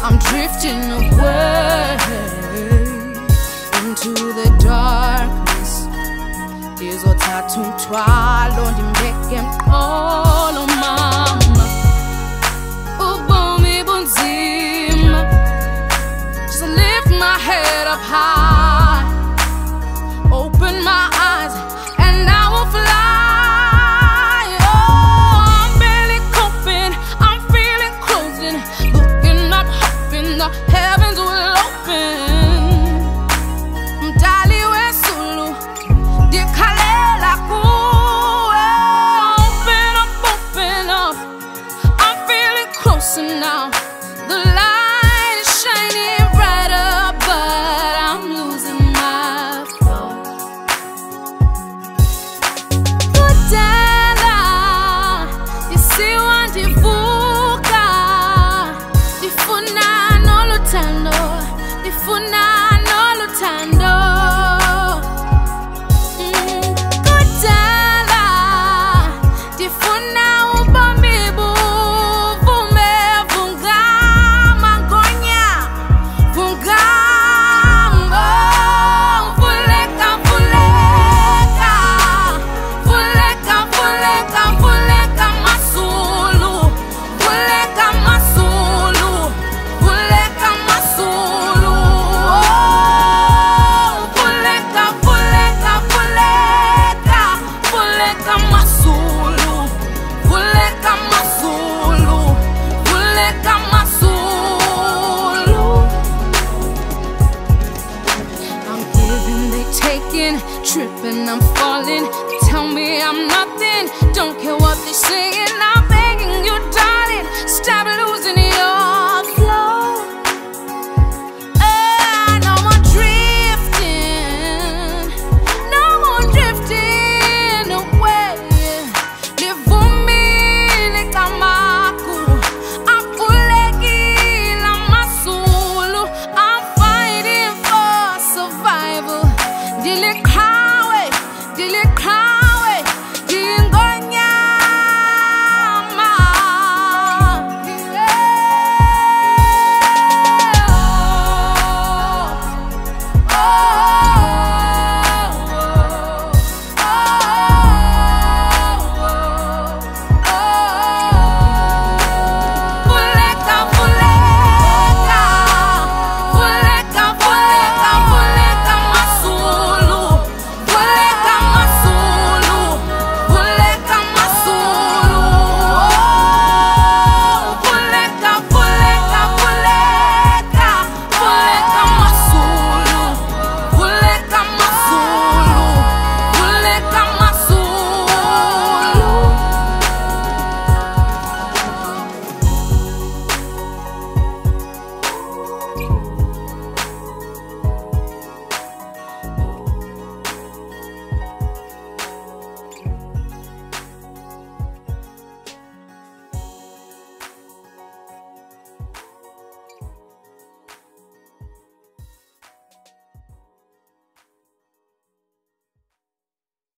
I'm drifting away into the darkness. Izothatha umthwalo ndimbeke molo mama. Ubomi bunzima. Just lift my head up high, open my eyes, and I will fly. Oh, I'm barely coping, I'm feeling closing, looking up, hoping the heavens will open. Mdali wesulu, dikhalela kuwe. Open up, I'm feeling closer now.